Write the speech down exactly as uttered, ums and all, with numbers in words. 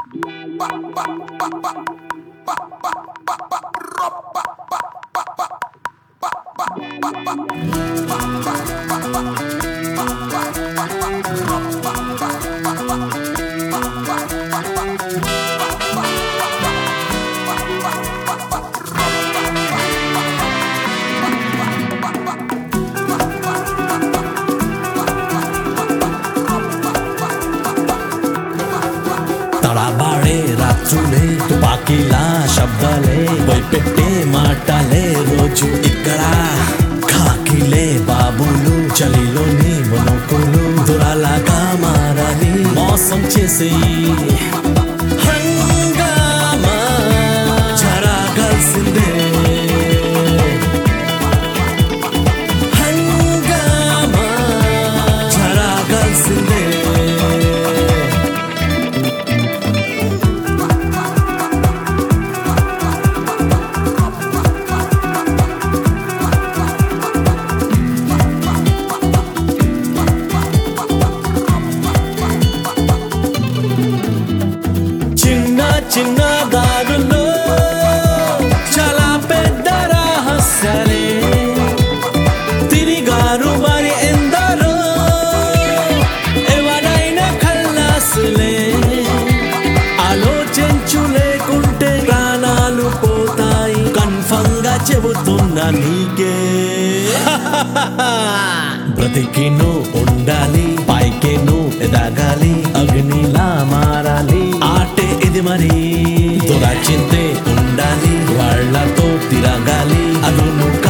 తడబాడే రాత్రులే తుపాకీలా శబ్దాలే భయపెట్టే మాటలే రోజు ఇక్కడ ఖాకీలే బాబులు చలిలోని వణుకులు దురాలాగా మారాలి మోసం చేసి హంగామా జరగాల్సిందే హంగామా జరగాల్సిందే చిన్న దారుల్లో చాలా పెద్ద రహస్యాలే తిరిగారు మరి ఎందరో ఎవరైనా ఖల్లాసులే ఆలోచించు లేకుంటే ప్రాణాలు పోతాయి కన్ఫర్మ్ గా చెబుతున్నా నీకే బ్రతికి నువ్వు ఉండాలి పైకి నువ్వు ఎదగాలి అగ్నిలా మారాలి ఆటే ఇది మరి దురాచింతే ఉండాలి వాళ్ళతో తిరగాలి అదును